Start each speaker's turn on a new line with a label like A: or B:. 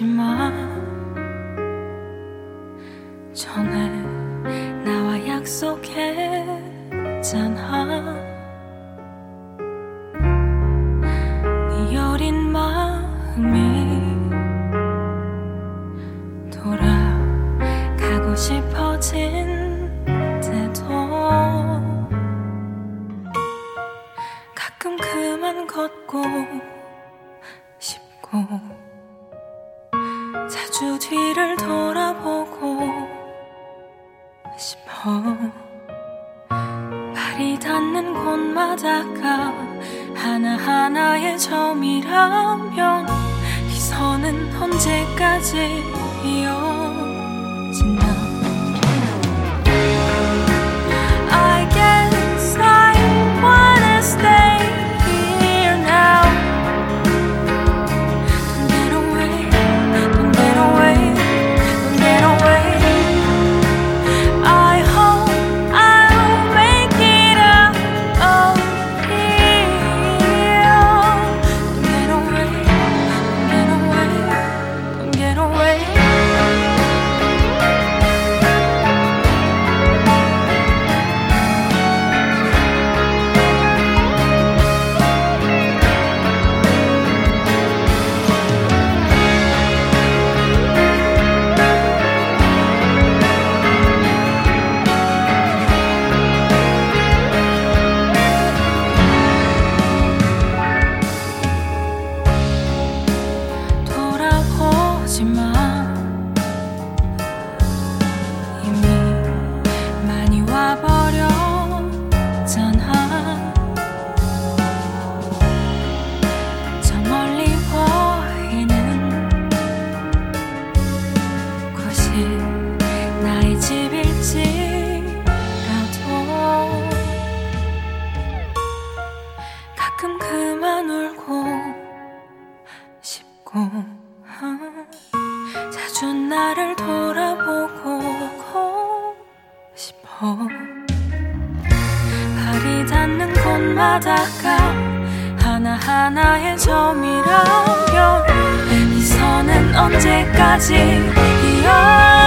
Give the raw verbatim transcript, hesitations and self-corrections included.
A: 마. 전에 나와 약속했잖아. 네 여린 마음이 돌아가고 싶어진대도 가끔 그만 걷고 싶고 자주 뒤를 돌아보고 싶어. 발이 닿는 곳마다가 하나하나의 점이라면 이 선은 언제까지 이어지나. I guess I wanna stay here now. Don't get away, don't get away, don't get away. I hope I'll make it out of here. Don't get away, don't get away, don't get away. 돌아보지 마. 이미 많이 와버렸잖아. 저 멀리 보이는 곳이 나의 집일지라도 가끔 그만 울고 싶고 자주 나를 돌아보고 싶어. 발이 닿는 곳마다가 하나하나의 점이라면 이 선은 언제까지 이어